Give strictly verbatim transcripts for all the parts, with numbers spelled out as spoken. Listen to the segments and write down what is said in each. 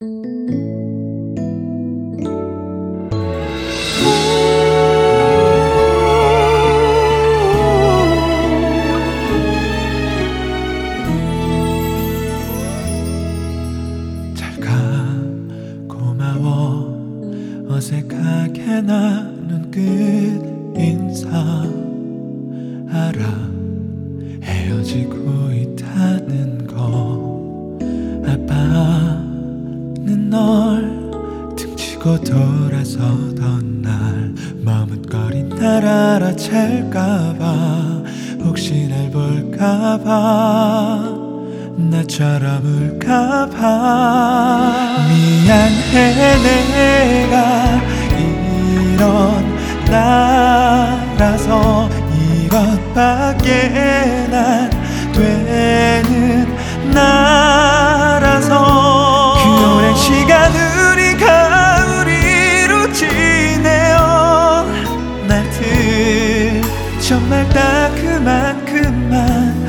어색하게 나 눈끝 인사 알아 헤어지고 있다는 거 아빠는 널 등지고 돌아서던 날 머뭇거린 날 알아챌까봐 혹시 날 볼까봐 나처럼 울까봐 미안해 내가 이런 나라서 이것밖에 난 되는 나라서 그 오랜 시간 우리가 우리로 지내어 날들 정말 딱 그만큼만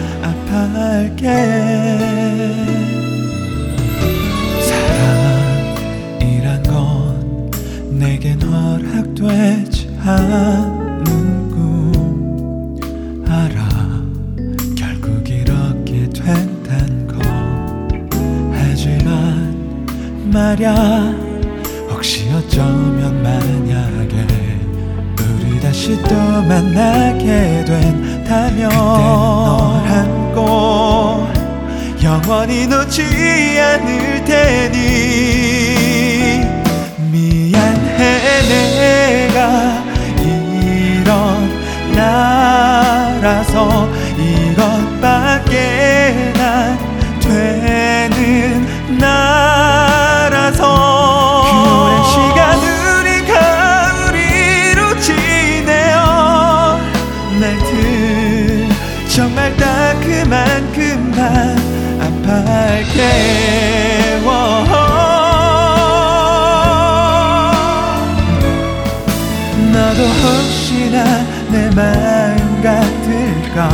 아파할게 사랑이란 건 내겐 허락되지 않는군 알아 결국 이렇게 된단 거 하지만 말야 혹시 어쩌면 만약에 우리 다시 또 만나게 된다면 그때는 널 안고 영원히 놓지 않을 테니 미안해 내가 이런 나라서 이것밖에 난 되는 나라서 그 오랜 시간 우리가 우리로 지내어 날들 정말 딱 그만큼만 아파할게 너도 혹시나 내 마음 같을까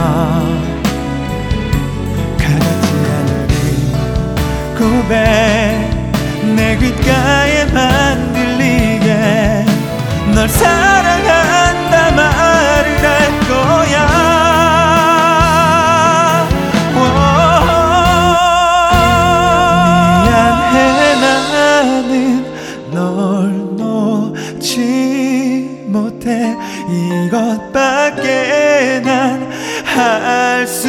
가닿지 않을 이 고백 내 귓가에만 들리게 널 사랑한다 말을 할 거야 널 놓지 못해 이것밖에 난 할 수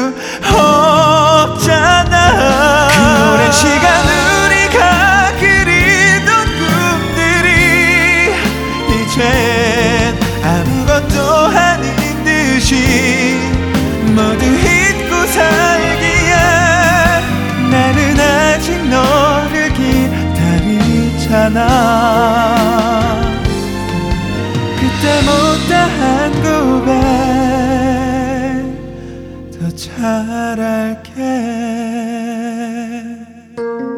없잖아 그 오랜 시간 우리가 그리던 꿈들이 이젠 아무것도 아닌 듯이 모두 잊고 살기에 나는 아직 너를 기다리잖아 그때 못다한 고백 더 잘할게